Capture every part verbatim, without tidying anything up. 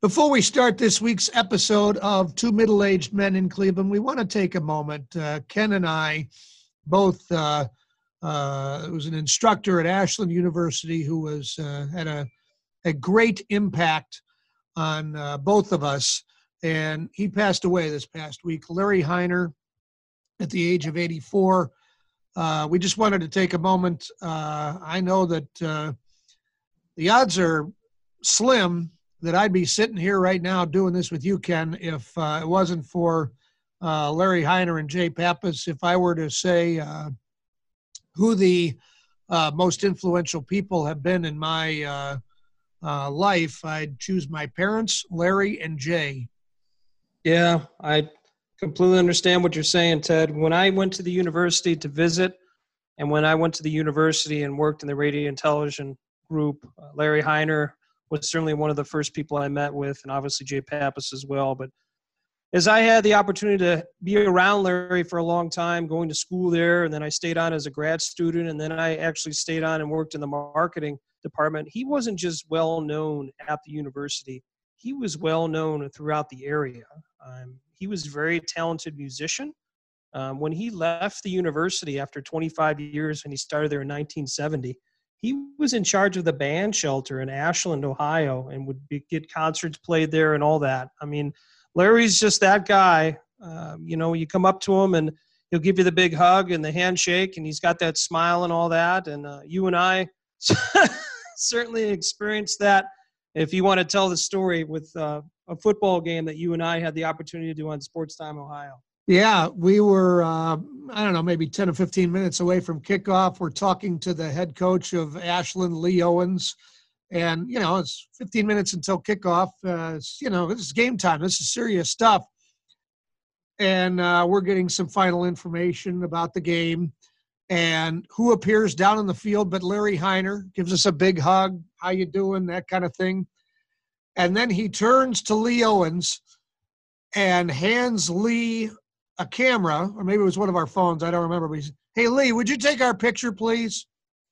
Before we start this week's episode of Two Middle-Aged Men in Cleveland, we want to take a moment. Uh, Ken and I both, uh, uh, was an instructor at Ashland University who was uh, had a, a great impact on uh, both of us, and he passed away this past week. Larry Heiner, at the age of eighty-four. Uh, we just wanted to take a moment. Uh, I know that uh, the odds are slim that I'd be sitting here right now doing this with you, Ken, if uh, it wasn't for uh, Larry Heiner and Jay Pappas. If I were to say uh, who the uh, most influential people have been in my uh, uh, life, I'd choose my parents, Larry and Jay. Yeah, I completely understand what you're saying, Ted. When I went to the university to visit, and when I went to the university and worked in the radio and television group, uh, Larry Heiner was certainly one of the first people I met with, and obviously Jay Pappas as well. But as I had the opportunity to be around Larry for a long time, going to school there, and then I stayed on as a grad student, and then I actually stayed on and worked in the marketing department, he wasn't just well known at the university. He was well known throughout the area. Um, he was a very talented musician. Um, when he left the university after twenty-five years, and he started there in nineteen seventy, he was in charge of the band shelter in Ashland, Ohio, and would be, get concerts played there and all that. I mean, Larry's just that guy. Um, you know, you come up to him and he'll give you the big hug and the handshake, and he's got that smile and all that. And uh, you and I certainly experienced that. If you want to tell the story with uh, a football game that you and I had the opportunity to do on Sports Time Ohio. Yeah, we were, uh, I don't know, maybe ten or fifteen minutes away from kickoff. We're talking to the head coach of Ashland, Lee Owens. And, you know, it's fifteen minutes until kickoff. Uh, it's, you know, this is game time. This is serious stuff. And uh, we're getting some final information about the game. And who appears down in the field but Larry Heiner, gives us a big hug. How you doing? That kind of thing. And then he turns to Lee Owens and hands Lee a camera, or maybe it was one of our phones. I don't remember. But he said, "Hey, Lee, would you take our picture, please?"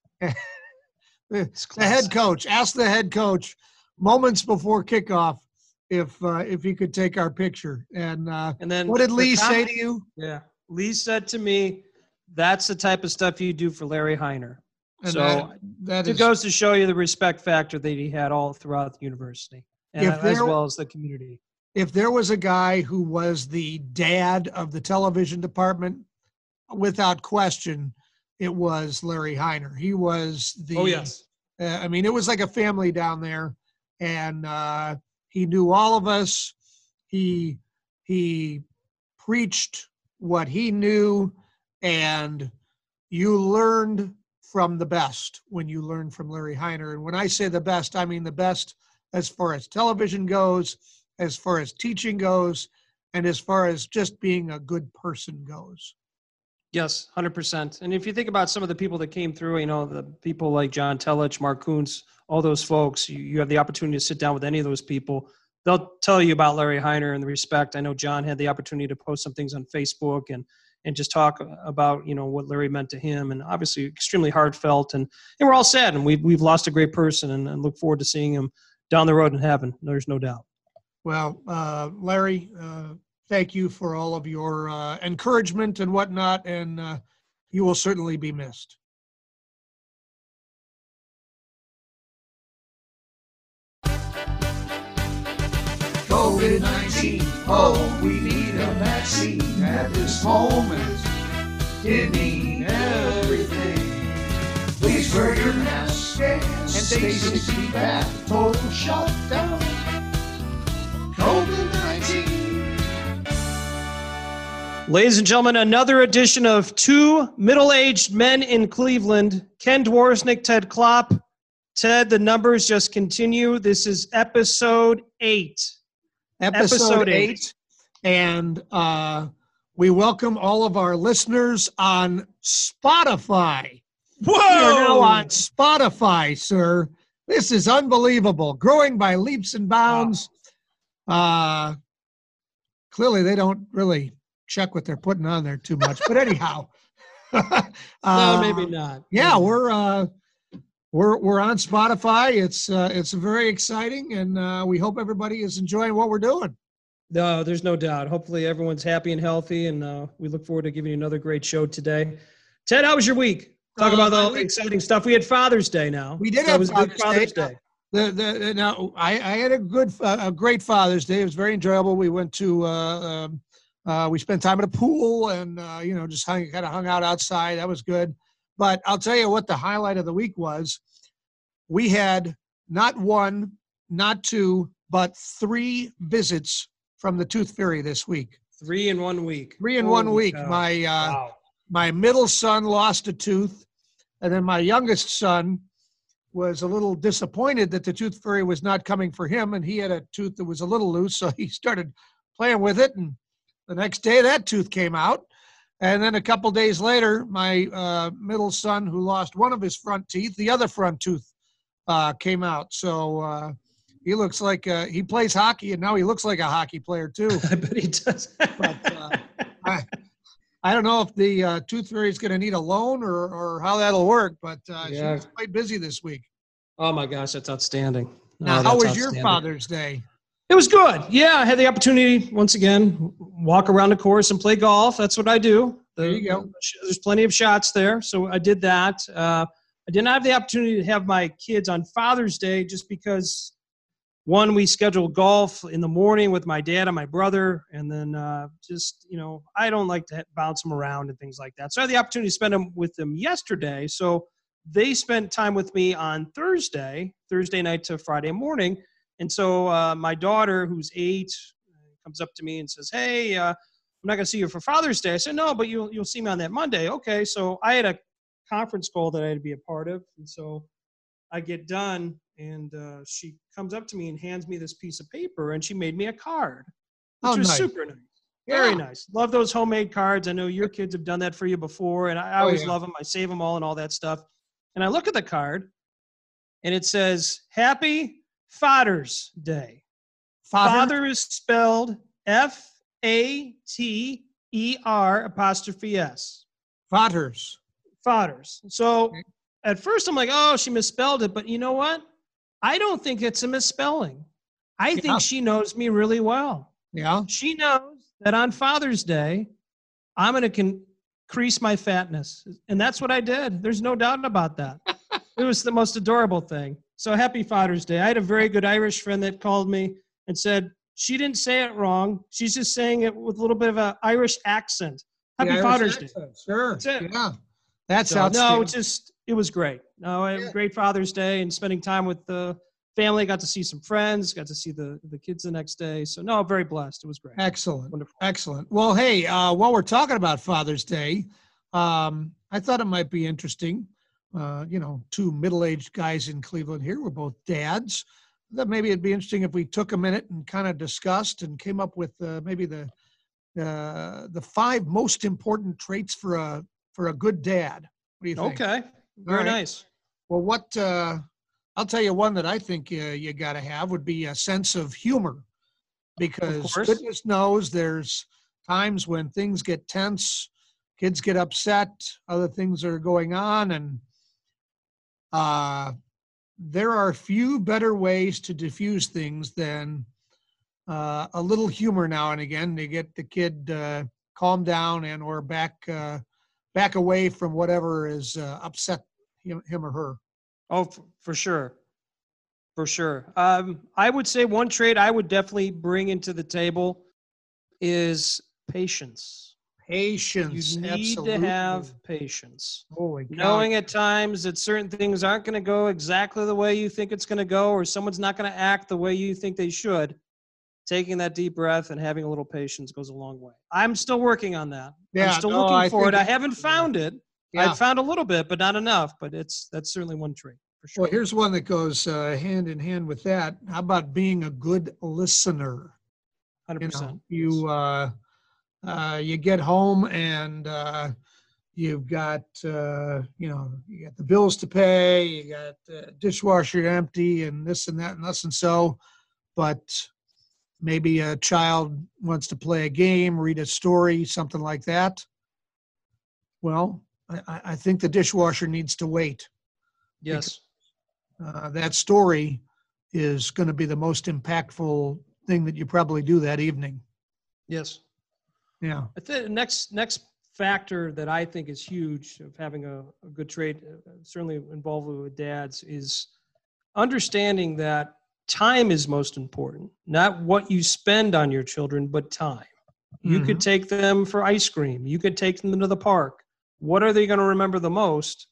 The head coach asked the head coach moments before kickoff if uh, if he could take our picture. And uh, and then what did Lee com- say to you? Yeah, Lee said to me, "That's the type of stuff you do for Larry Heiner." And so that, that it is, goes to show you the respect factor that he had all throughout the university, and If there- as well as the community. If there was a guy who was the dad of the television department, without question, it was Larry Heiner. He was the, Oh, yes. uh, I mean, it was like a family down there, and uh, he knew all of us. He, he preached what he knew, and you learned from the best when you learned from Larry Heiner. And when I say the best, I mean the best as far as television goes, as far as teaching goes, and as far as just being a good person goes. Yes, one hundred percent. And if you think about some of the people that came through, you know, the people like John Telich, Mark Kuntz, all those folks, you, you have the opportunity to sit down with any of those people. They'll tell you about Larry Heiner and the respect. I know John had the opportunity to post some things on Facebook and and just talk about, you know, what Larry meant to him, and obviously extremely heartfelt. And, and we're all sad, and we've, we've lost a great person, and, and look forward to seeing him down the road in heaven. There's no doubt. Well, uh, Larry, uh, thank you for all of your uh, encouragement and whatnot, and uh, you will certainly be missed. COVID nineteen, oh, we need a vaccine at this moment. It means everything. Please wear your mask and stay six feet back. Total shutdown. COVID nineteen. Ladies and gentlemen, another edition of Two Middle-Aged Men in Cleveland. Ken Dworsnik, Ted Klopp. Ted, the numbers just continue. This is episode eight. Episode, Episode eight. eight. And uh, we welcome all of our listeners on Spotify. Whoa! We are now on Spotify, sir. This is unbelievable. Growing by leaps and bounds. Wow. Uh, clearly, they don't really check what they're putting on there too much. But anyhow. uh, no, maybe not. Yeah, we're uh, we're we're on Spotify. It's uh, it's very exciting, and uh, we hope everybody is enjoying what we're doing. No, there's no doubt. Hopefully everyone's happy and healthy, and uh, we look forward to giving you another great show today. Ted, how was your week? Talk Uh, about my all the week- exciting stuff. We had Father's Day now. We did So have it was a good Father's Father's Day. Day. The, the, now, I, I had a good, uh, a great Father's Day. It was very enjoyable. We went to, uh, um, uh, we spent time at a pool and, uh, you know, just hung, kind of hung out outside. That was good. But I'll tell you what the highlight of the week was. We had not one, not two, but three visits from the Tooth Fairy this week. Three in one week. Three in one Holy week. cow. My, uh, Wow. my middle son lost a tooth, and then my youngest son was a little disappointed that the Tooth Fairy was not coming for him, and he had a tooth that was a little loose, so he started playing with it, and the next day that tooth came out. And then a couple days later, my uh, middle son, who lost one of his front teeth, the other front tooth uh, came out. So uh, he looks like uh, he plays hockey, and now he looks like a hockey player too. I bet he does. But, uh, I, I don't know if the uh, Tooth Fairy is going to need a loan or, or how that'll work, but uh, she Yeah. was quite busy this week. Oh my gosh, that's outstanding. Now, Oh, how that's was your outstanding. Father's Day? It was good. Yeah, I had the opportunity once again walk around the course and play golf. That's what I do. There you go. There's plenty of shots there, so I did that. Uh, I did not have the opportunity to have my kids on Father's Day just because one, we scheduled golf in the morning with my dad and my brother, and then uh, just you know I don't like to bounce them around and things like that. So I had the opportunity to spend them with them yesterday. So they spent time with me on Thursday, Thursday night to Friday morning. And so uh, my daughter, who's eight, comes up to me and says, hey, uh, I'm not going to see you for Father's Day. I said, no, but you'll, you'll see me on that Monday. Okay, so I had a conference call that I had to be a part of. And so I get done, and uh, she comes up to me and hands me this piece of paper, and she made me a card, which Oh, was nice. super nice. Very Yeah. nice. Love those homemade cards. I know your kids have done that for you before, and I, I Oh, always yeah. love them. I save them all and all that stuff. And I look at the card, and it says, Happy Father's Day. Father? Father is spelled F A T E R apostrophe S. Fathers. Fathers. So Okay. at first I'm like, oh, she misspelled it. But you know what? I don't think it's a misspelling. I Yeah. think she knows me really well. Yeah. She knows that on Father's Day, I'm going to increase my fatness. And that's what I did. There's no doubt about that. It was the most adorable thing. So happy Father's Day. I had a very good Irish friend that called me and said, she didn't say it wrong. She's just saying it with a little bit of an Irish accent. Happy The Irish Father's Day. accent, Sure. That's it. Yeah. That's So, outstanding. no, it just, it was great. No, I had Yeah. a great Father's Day and spending time with the family. Got to see some friends, got to see the, the kids the next day. So no, very blessed. It was great. Excellent. Wonderful. Excellent. Well, hey, uh, while we're talking about Father's Day, um, I thought it might be interesting. Uh, you know, two middle-aged guys in Cleveland here. We're both dads. That maybe it'd be interesting if we took a minute and kind of discussed and came up with uh, maybe the uh, the five most important traits for a for a good dad. What do you think? Okay. Very right. nice. Well, what uh, I'll tell you one that I think uh, you got to have would be a sense of humor, because course. goodness knows there's times when things get tense, kids get upset, other things are going on, and uh, there are few better ways to diffuse things than uh, a little humor now and again to get the kid uh, calmed down and or back uh, back away from whatever is uh, upset him, him or her. Oh, f- for sure. For sure. Um, I would say one trait I would definitely bring into the table is patience. Patience. You need absolutely. to have patience. Holy cow. Knowing at times that certain things aren't going to go exactly the way you think it's going to go, or someone's not going to act the way you think they should, taking that deep breath and having a little patience goes a long way. I'm still working on that. Yeah, I'm still no, looking I for it. think I it- haven't found it. Yeah. I've found a little bit, but not enough. But it's that's certainly one trait for sure. Well, here's one that goes uh, hand in hand with that. How about being a good listener? one hundred You percent. know, you uh, uh, you get home and uh, you've got uh, you know you got the bills to pay, you got uh, dishwasher empty, and this and that and this and so, but maybe a child wants to play a game, read a story, something like that. Well, I, I think the dishwasher needs to wait. Yes. uh, that story is going to be the most impactful thing that you probably do that evening. Yes. Yeah. I think the next next factor that I think is huge of having a, a good trait, uh, certainly involved with dads, is understanding that time is most important. Not what you spend on your children, but time. You Mhm. could take them for ice cream. You could take them to the park. What are they going to remember the most?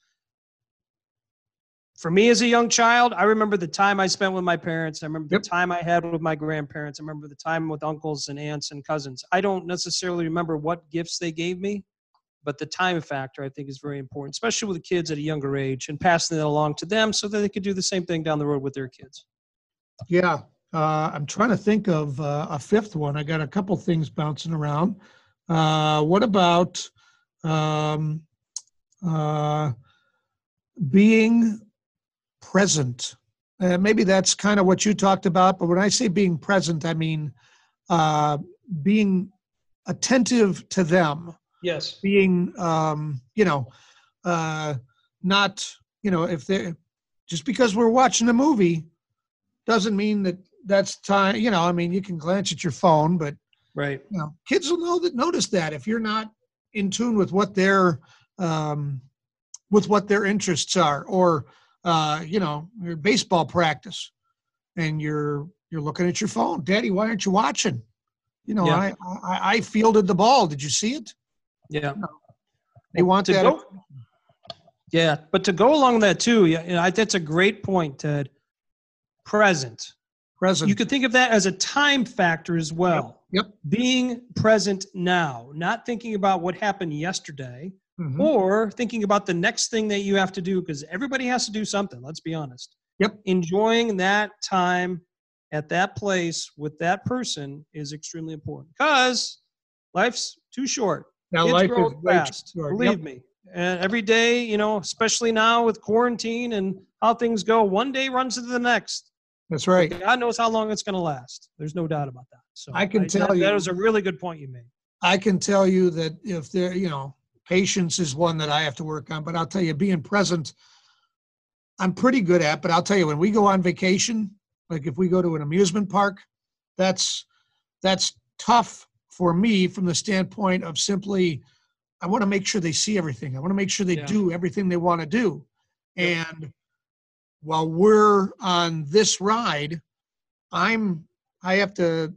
For me as a young child, I remember the time I spent with my parents. I remember Yep. the time I had with my grandparents. I remember the time with uncles and aunts and cousins. I don't necessarily remember what gifts they gave me, but the time factor I think is very important, especially with the kids at a younger age, and passing that along to them so that they could do the same thing down the road with their kids. Yeah. Uh, I'm trying to think of uh, a fifth one. I got a couple things bouncing around. Uh, what about um, uh, being present? Uh, maybe that's kind of what you talked about, but when I say being present, I mean uh, being attentive to them, Yes. being, um, you know, uh, not, you know, if they're just because we're watching a movie doesn't mean that that's time. You know, I mean, you can glance at your phone, but Right. you know, kids will know that notice that if you're not in tune with what their um, with what their interests are, or uh, you know, your baseball practice, and you're you're looking at your phone. Daddy, why aren't you watching? You know, Yeah. I, I I fielded the ball. Did you see it? Yeah. They want to that. go, yeah, but to go along with that too, yeah, you know, I, that's a great point, Ted. Present. present. You could think of that as a time factor as well. Yep. Being present now, not thinking about what happened yesterday, Mhm. or thinking about the next thing that you have to do, because everybody has to do something, let's be honest. Yep. Enjoying that time at that place with that person is extremely important, because life's too short. Now Kids life grow is way too fast, short. believe Yep. me. And every day, you know, especially now with quarantine and how things go, one day runs into the next. That's right. God knows how long it's going to last. There's no doubt about that. So I can tell that, you- that was a really good point you made. I can tell you that if there, you know, patience is one that I have to work on, but I'll tell you, being present, I'm pretty good at. But I'll tell you, when we go on vacation, like if we go to an amusement park, that's that's tough for me from the standpoint of simply, I want to make sure they see everything. I want to make sure they Yeah. do everything they want to do. Yep. And while we're on this ride, I'm I have to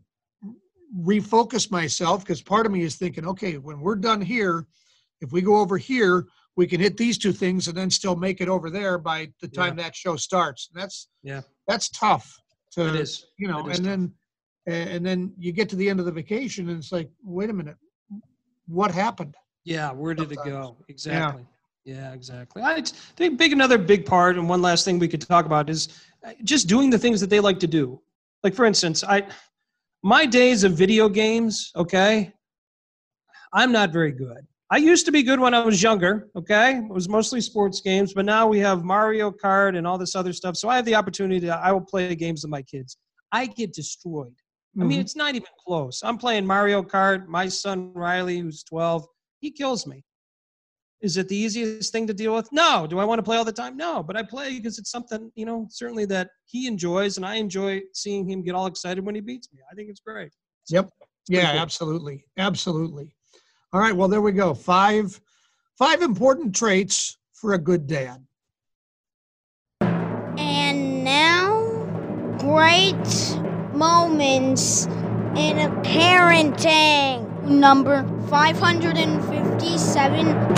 refocus myself, because part of me is thinking, okay, when we're done here, if we go over here, we can hit these two things and then still make it over there by the time that show starts. And that's Yeah, that's tough to, it is. you know, It is and tough. then and then you get to the end of the vacation and it's like, wait a minute, what happened? Yeah, where did it Sometimes. go? Exactly. Yeah, exactly. I think big another big part, and one last thing we could talk about is just doing the things that they like to do. Like for instance, I my days of video games, okay, I'm not very good. I used to be good when I was younger, okay? It was mostly sports games, but now we have Mario Kart and all this other stuff. So I have the opportunity to, I will play games with my kids. I get destroyed. I mean, Mhm. it's not even close. I'm playing Mario Kart. My son, Riley, who's twelve, he kills me. Is it the easiest thing to deal with? No. Do I want to play all the time? No, but I play because it's something, you know, certainly that he enjoys, and I enjoy seeing him get all excited when he beats me. I think it's great. Yep. pretty Yeah, cool. absolutely. Absolutely. All right. Well, there we go. Five, five important traits for a good dad. And now, great moments in parenting. Number five hundred fifty-seven.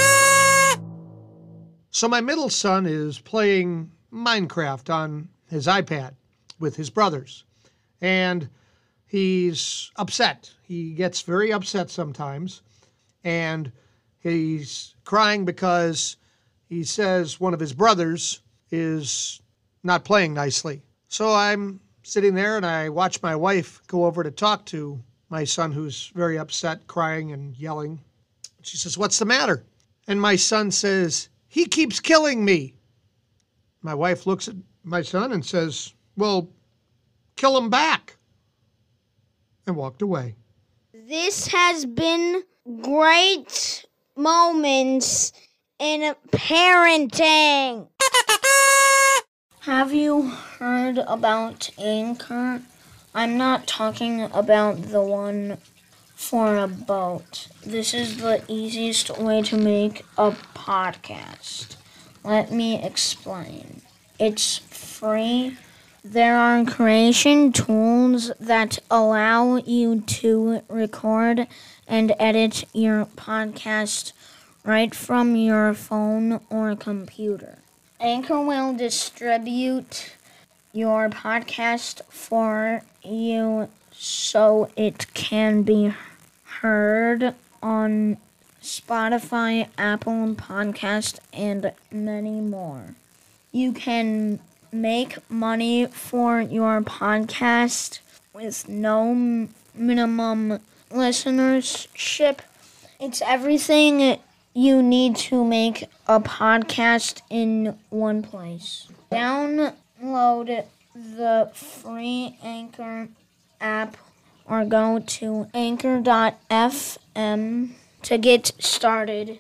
So my middle son is playing Minecraft on his iPad with his brothers, and he's upset. He gets very upset sometimes, and he's crying because he says one of his brothers is not playing nicely. So I'm sitting there and I watch my wife go over to talk to my son, who's very upset, crying and yelling. She says, "What's the matter?" And my son says, "He keeps killing me." My wife looks at my son and says, "Well, kill him back," and walked away. This has been great moments in parenting. Have you heard about Anchor? I'm not talking about the one for a boat. This is the easiest way to make a podcast. Let me explain. It's free. There are creation tools that allow you to record and edit your podcast right from your phone or computer. Anchor will distribute your podcast for you so it can be heard on Spotify, Apple Podcast, and many more. You can make money for your podcast with no minimum listenership. It's everything you need to make a podcast in one place. Download the free Anchor app or go to anchor dot f m to get started.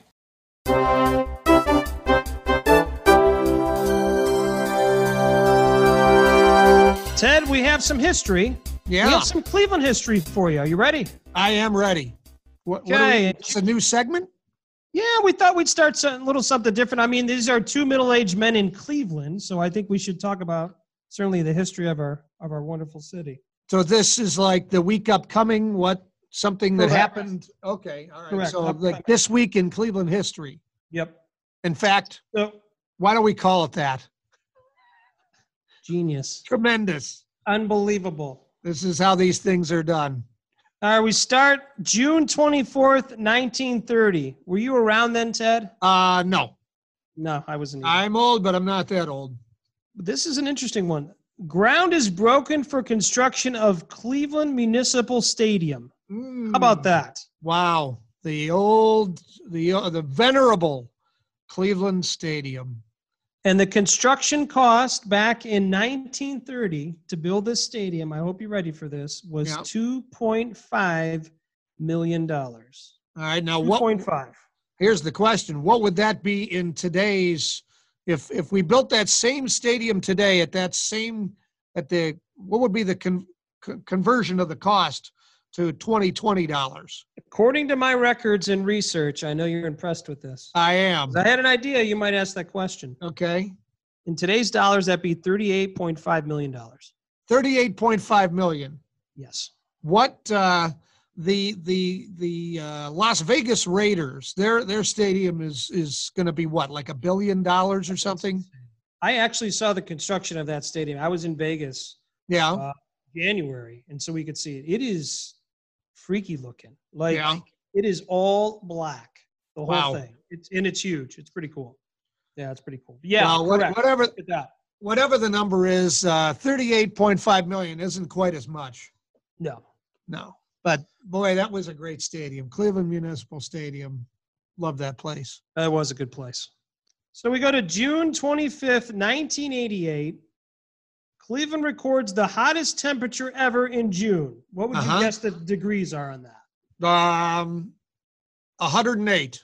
Ted, we have some history. Yeah. We have some Cleveland history for you. Are you ready? I am ready. What, what are Okay. we, it's a new segment? Yeah, we thought we'd start some, a little something different. I mean, these are two middle-aged men in Cleveland, so I think we should talk about certainly the history of our of our wonderful city. So this is like the week upcoming, what, something that Correct. happened? Okay, all right. Correct. So Upcoming. like this week in Cleveland history. Yep. In fact, So why don't we call it that? genius. Tremendous. Unbelievable. This is how these things are done. All right, we start June twenty-fourth, nineteen thirty. Were you around then, Ted? Uh, no, No, I wasn't. Either. I'm old, but I'm not that old. This is an interesting one. Ground is broken for construction of Cleveland Municipal Stadium. Mm, How about that? Wow. The old, the, uh, the venerable Cleveland Stadium. And the construction cost back in nineteen thirty to build this stadium, I hope you're ready for this, was Yeah. two point five million dollars. All right. Now, what, two point five. here's the question. What would that be in today's, if, if we built that same stadium today at that same, at the, what would be the con, con- conversion of the cost to twenty twenty dollars? According to my records and research, I know you're impressed with this. I am. 'Cause I had an idea you might ask that question. Okay. In today's dollars, that'd be thirty-eight point five million dollars. thirty-eight point five million. Yes. What, uh, the, the, the, uh, Las Vegas Raiders, their, their stadium is, is going to be what, like a billion dollars or something? I actually saw the construction of that stadium. I was in Vegas Yeah. uh, January, and so we could see it. It is freaky looking. Like Yeah. it is all black, the whole Wow. thing. It's and it's huge. It's pretty cool. Yeah, it's pretty cool. Yeah, Well, what- correct. whatever, Look at that. whatever the number is, uh, thirty-eight point five million isn't quite as much. No. No, but boy, that was a great stadium. Cleveland Municipal Stadium. Love that place. That was a good place. So we go to June twenty-fifth, nineteen eighty-eight. Cleveland records the hottest temperature ever in June. What would Uh-huh. you guess the degrees are on that? Um, one hundred eight.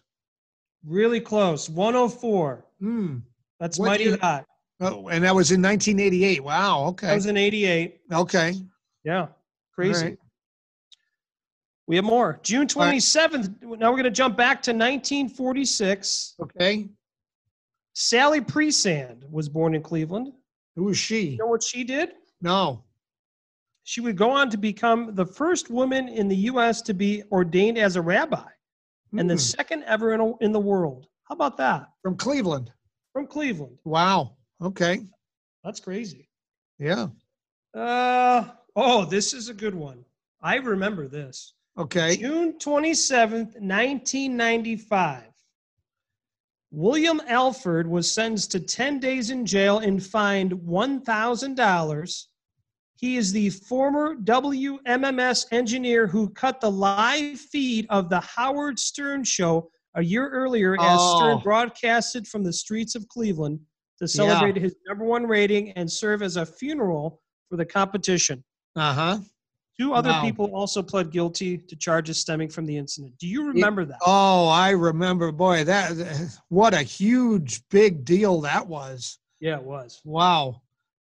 Really close. one oh four. Hmm. That's What mighty year- hot. Oh, and that was in nineteen eighty-eight. Wow. That Okay. was in eighty-eight. Okay. Yeah. Crazy. All right. We have more. June twenty-seventh. Now we're going to jump back to nineteen forty-six. Okay. Sally Presand was born in Cleveland. Who was she? You know what she did? No. She would go on to become the first woman in the U S to be ordained as a rabbi and the Hmm. second ever in, in the world. How about that? From Cleveland. From Cleveland. Wow. Okay. That's crazy. Yeah. Uh, oh, this is a good one. I remember this. Okay. June twenty-seventh, nineteen ninety-five. William Alford was sentenced to ten days in jail and fined one thousand dollars. He is the former W M M S engineer who cut the live feed of the Howard Stern show a year earlier as Oh. Stern broadcasted from the streets of Cleveland to celebrate his number one rating and serve as a funeral for the competition. Uh-huh. Two other Wow. people also pled guilty to charges stemming from the incident. Do you remember that? Oh, I remember. Boy, that what a huge, big deal that was. Yeah, it was. Wow.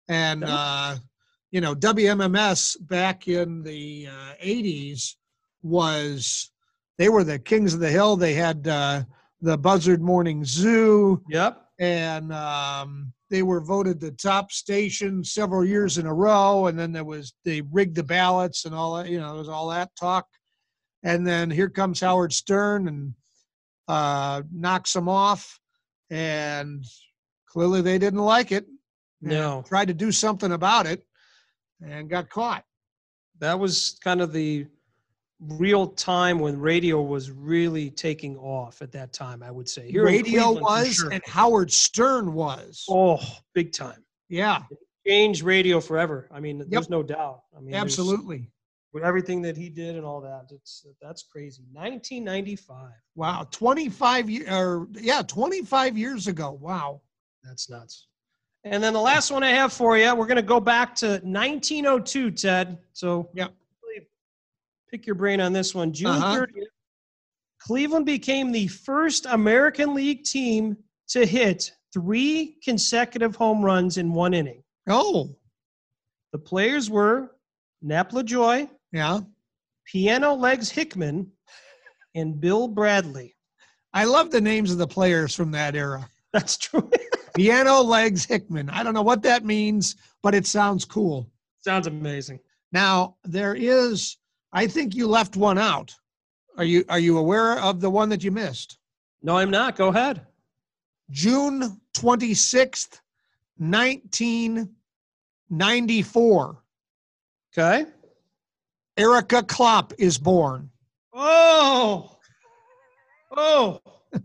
And, Yep. uh, you know, W M M S back in the uh, eighties was, they were the kings of the hill. They had uh, the Buzzard Morning Zoo, Yep. and um, they were voted the top station several years in a row. And then there was, they rigged the ballots and all that, you know, there was all that talk. And then here comes Howard Stern and uh, knocks them off. And clearly they didn't like it. and No. Tried to do something about it and got caught. That was kind of the real time when radio was really taking off at that time, I would say. Here in Radio Cleveland, for was sure. and Howard Stern was. Oh, big time. Yeah, Changed radio forever. I mean, there's Yep. no doubt. I mean, there's- absolutely. with everything that he did and all that, it's that's crazy. nineteen ninety-five. Wow, twenty-five years, or yeah, twenty-five years ago. Wow. That's nuts. And then the last one I have for you, we're going to go back to nineteen oh two, Ted. So Yep. really pick your brain on this one. June Uh-huh. thirtieth, Cleveland became the first American League team to hit three consecutive home runs in one inning. Oh, The players were Nap LaJoy, yeah. Piano Legs Hickman, and Bill Bradley. I love the names of the players from that era. That's true. Piano Legs Hickman. I don't know what that means, but it sounds cool. Sounds amazing. Now, there is, I think you left one out. Are you are you aware of the one that you missed? No, I'm not. Go ahead. June twenty-sixth, nineteen ninety-four. Okay. Erica Klopp is born. Oh. Oh.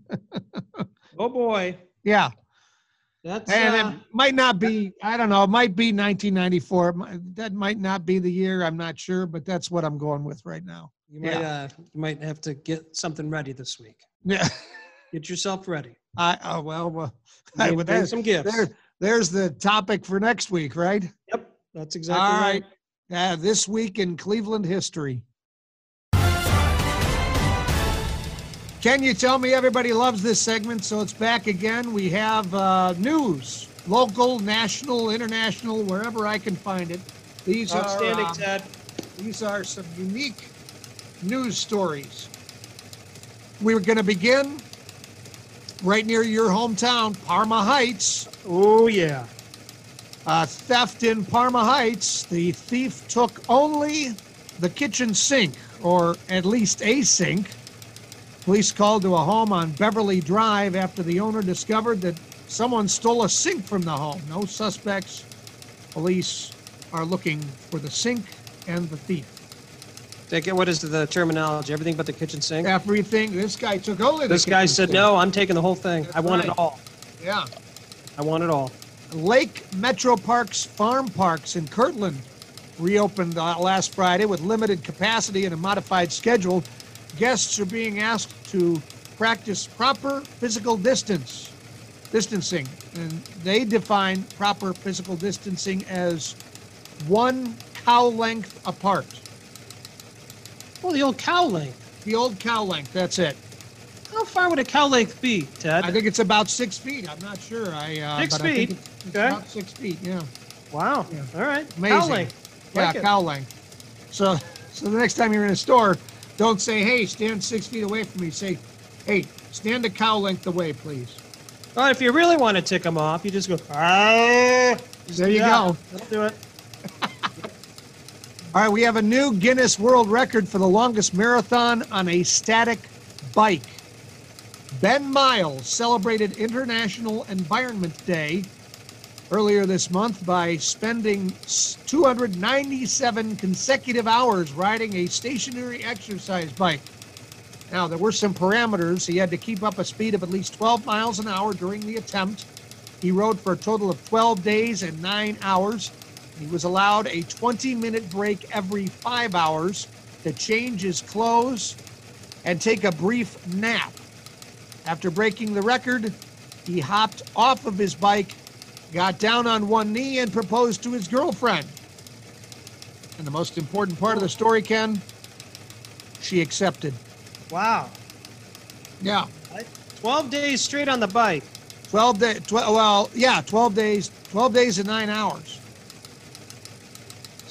Oh boy. Yeah. That's And uh, it might not be, I don't know, it might be nineteen ninety-four. It might- That might not be the year. I'm not sure, but that's what I'm going with right now. you might uh, you might have to get something ready this week. Yeah. Get yourself ready. I, oh, well, well Bring- but bring there's, some gifts. there, there's the topic for next week, right? Yep. That's exactly All right. right. Uh, this week in Cleveland history. Can you tell me everybody loves this segment? So it's back again. We have uh, news, local, national, international, wherever I can find it. These Outstanding, are uh, Ted. these are some unique news stories. We're going to begin right near your hometown, Parma Heights. Oh yeah. Uh, theft in Parma Heights. The thief took only the kitchen sink, or at least a sink. Police called to a home on Beverly Drive after the owner discovered that someone stole a sink from the home. No suspects. Police are looking for the sink and the thief. Take it. What is the terminology? Everything but the kitchen sink. Everything. This guy took only the This guy kitchen said, sink. "No, I'm taking the whole thing. That's I want right. it all. Yeah. I want it all." Lake Metro Parks Farm Parks in Kirtland reopened uh, last Friday with limited capacity and a modified schedule. Guests are being asked to practice proper physical distance, distancing, and they define proper physical distancing as one cow length apart. Well, the old cow length. The old cow length, that's it. How far would a cow length be, Ted? I think it's about six feet. I'm not sure. I uh, Six but I think feet? it's, it's Okay. about six feet. Yeah. Wow. Yeah. All right. Amazing. Cow length. Yeah, Like it. cow length. So, so the next time you're in a store, don't say, "Hey, stand six feet away from me." Say, "Hey, stand a cow length away, please." Well, if you really want to tick them off, you just go, ah. There you Yeah, go. That'll do it. All right, we have a new Guinness World Record for the longest marathon on a static bike. Ben Miles celebrated International Environment Day earlier this month by spending two hundred ninety-seven consecutive hours riding a stationary exercise bike. Now, there were some parameters. He had to keep up a speed of at least twelve miles an hour during the attempt. He rode for a total of twelve days and nine hours. He was allowed a twenty-minute break every five hours to change his clothes and take a brief nap. After breaking the record, he hopped off of his bike, got down on one knee, and proposed to his girlfriend. And the most important part of the story, Ken, she accepted. Wow. Yeah, twelve days straight on the bike. twelve days. Tw- well, yeah, twelve days. twelve days and nine hours.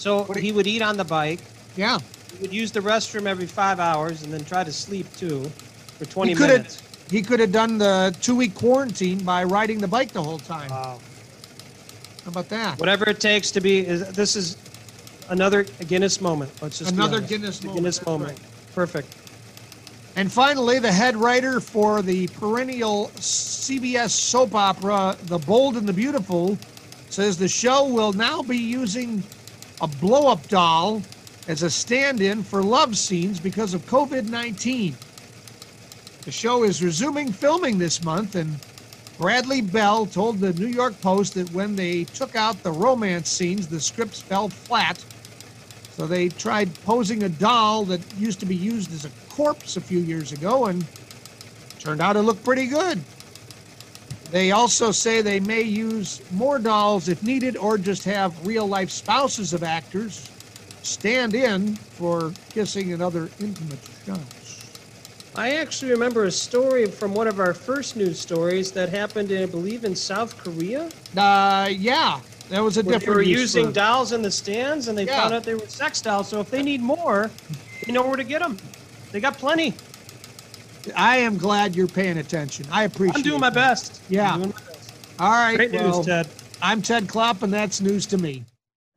So he would eat on the bike. Yeah. He would use the restroom every five hours and then try to sleep too for twenty He could have minutes. he could have done the two-week quarantine by riding the bike the whole time. Wow. How about that? Whatever it takes to be. Is, this is another Guinness moment. Let's just be Another honest. Guinness The moment. Guinness That's moment. right. Perfect. And finally, the head writer for the perennial C B S soap opera, The Bold and the Beautiful, says the show will now be using a blow-up doll as a stand-in for love scenes because of COVID nineteen. The show is resuming filming this month, and Bradley Bell told the New York Post that when they took out the romance scenes, the scripts fell flat. So they tried posing a doll that used to be used as a corpse a few years ago, and turned out to look pretty good. They also say they may use more dolls if needed, or just have real-life spouses of actors stand in for kissing and other intimate shots. I actually remember a story from one of our first news stories that happened, in, I believe, in South Korea. Uh, yeah, that was a Where they different were use using for- dolls in the stands, and they Yeah. found out they were sex dolls. So if they need more, they know where to get them. They got plenty. I am glad you're paying attention. I appreciate I'm doing my that. best. Yeah. I'm doing my best. All right. Great well, news, Ted. I'm Ted Klopp, and that's news to me.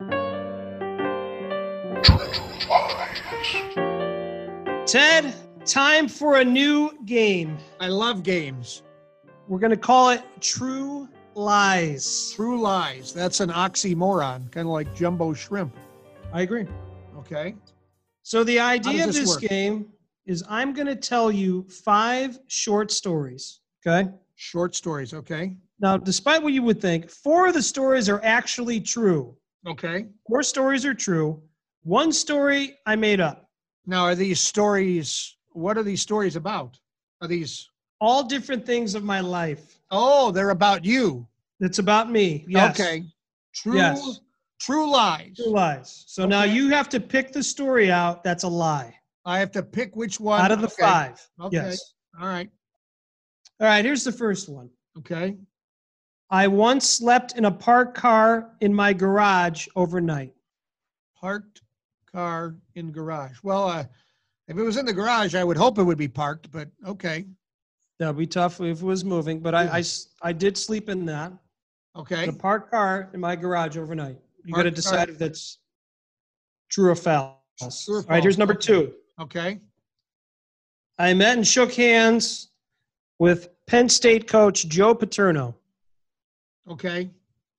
Ted, time for a new game. I love games. We're going to call it True Lies. True lies. That's an oxymoron, kind of like jumbo shrimp. I agree. Okay. So the idea does of this this work? game is I'm going to tell you five short stories. Okay. Short stories. Okay. Now, despite what you would think, four of the stories are actually true. Okay. Four stories are true. One story I made up. Now, are these stories, what are these stories about? Are these, All different things of my life. oh, they're about you. It's about me. Yes. Okay. True, Yes. true lies. True lies. So now Okay. you have to pick the story out that's a lie I have to pick which one. out of the Okay. five. Okay. Yes. All right. All right, here's the first one. Okay. I once slept in a parked car in my garage overnight. Parked car in garage. Well, uh, if it was in the garage, I would hope it would be parked, but okay. That would be tough if it was moving, but I, I s- I did sleep in that. Okay. In a parked car in my garage overnight. You got to Parked decide car. if that's true or false. True or All right, here's false. number Okay. two. Okay. I met and shook hands with Penn State coach Joe Paterno. Okay.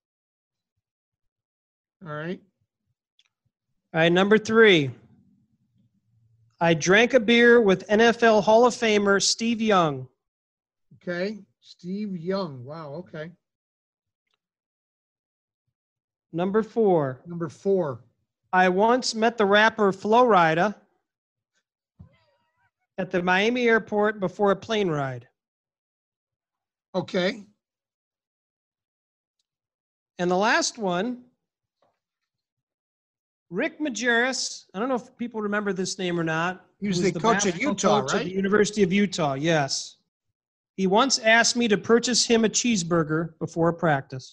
All right. All right, number three. I drank a beer with N F L Hall of Famer Steve Young. Okay. Steve Young. Wow. Okay. Number four. Number four. I once met the rapper Flo Rida at the Miami airport before a plane ride. Okay. And the last one, Rick Majerus. I don't know if people remember this name or not. He was He the coach at basketball Utah, coach at right? the University of Utah, yes. He once asked me to purchase him a cheeseburger before a practice.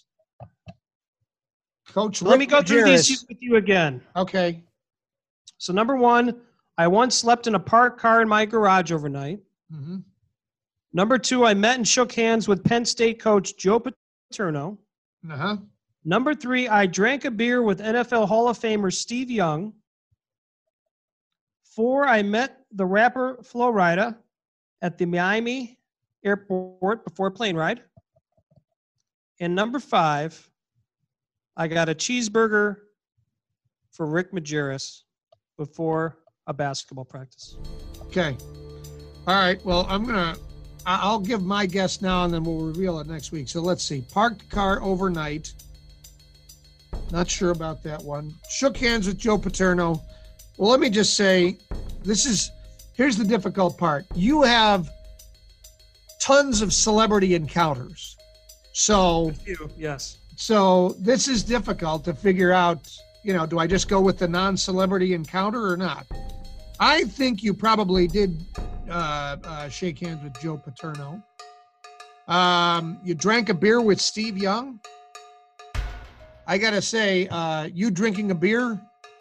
Coach Let me Rick go through Majerus. these with you again. Okay. So number one, I once slept in a parked car in my garage overnight. Mm-hmm. Number two, I met and shook hands with Penn State coach Joe Paterno. Uh-huh. Number three, I drank a beer with N F L Hall of Famer Steve Young. Four, I met the rapper Flo Rida at the Miami airport before a plane ride. And number five, I got a cheeseburger for Rick Majerus before a basketball practice. Okay. All right. Well, I'm going to, I'll give my guess now and then we'll reveal it next week. So let's see. Parked car overnight. Not sure about that one. Shook hands with Joe Paterno. Well, let me just say, this is, here's the difficult part. You have tons of celebrity encounters. So, You, yes. so this is difficult to figure out, you know, do I just go with the non-celebrity encounter or not? I think you probably did uh, uh, shake hands with Joe Paterno. Um, you drank a beer with Steve Young. I got to say, uh, you drinking a beer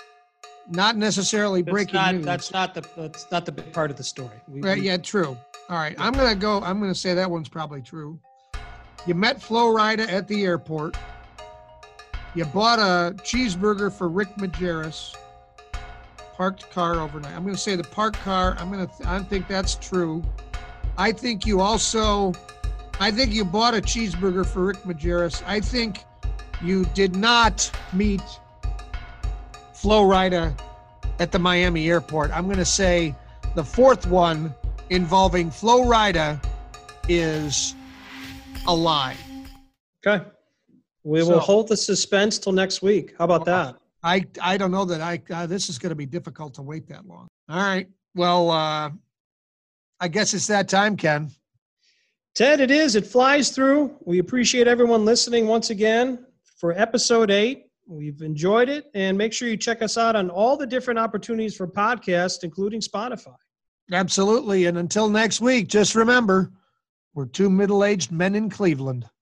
not necessarily That's breaking not, news. that's not the that's not the big part of the story. We, Right, we- yeah, true. All right, I'm gonna go. I'm gonna say that one's probably true. You met Flo Rida at the airport. You bought a cheeseburger for Rick Majerus. Parked car overnight. I'm gonna say the parked car. I'm gonna. I think that's true. I think you also. I think you bought a cheeseburger for Rick Majerus. I think you did not meet Flo Rida at the Miami airport. I'm gonna say the fourth one involving Flo Rida is a lie. Okay. We So- will hold the suspense till next week. How about that? I I don't know that I uh, this is going to be difficult to wait that long. All right. Well, uh, I guess it's that time, Ken. Ted, it is. It flies through. We appreciate everyone listening once again for episode eight. We've enjoyed it. And make sure you check us out on all the different opportunities for podcasts, including Spotify. Absolutely. And until next week, just remember, we're two middle-aged men in Cleveland.